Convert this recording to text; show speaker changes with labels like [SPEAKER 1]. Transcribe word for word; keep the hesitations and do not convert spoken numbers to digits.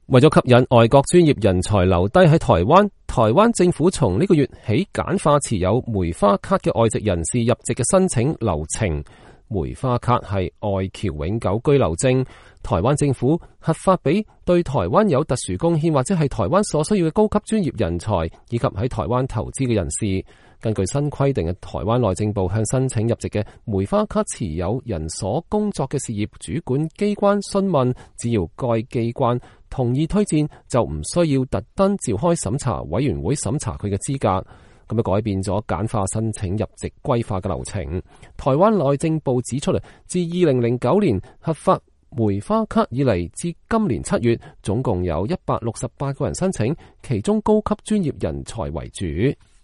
[SPEAKER 1] 為咗吸引外國專業人才留低喺台灣，台灣政府從呢個月起簡化持有梅花卡嘅外籍人士入籍嘅申請流程。梅花卡係外僑永久居留證，台灣政府核發俾對台灣有特殊貢獻或者係台灣所需要嘅高級專業人才，以及喺台灣投資嘅人士。根據新規定嘅台灣內政部向申請入籍嘅梅花卡持有人所工作嘅事業主管機關詢問，只要該機關同意推薦，就唔需要特登召開審查委員會審查佢嘅資格。咁啊，改變咗簡化申請入籍歸化嘅流程。台灣內政部指出嚟，自二零零九年核發梅花卡以嚟，至今年七月，總共有一百六十八個人申請，其中高級專業人才為主。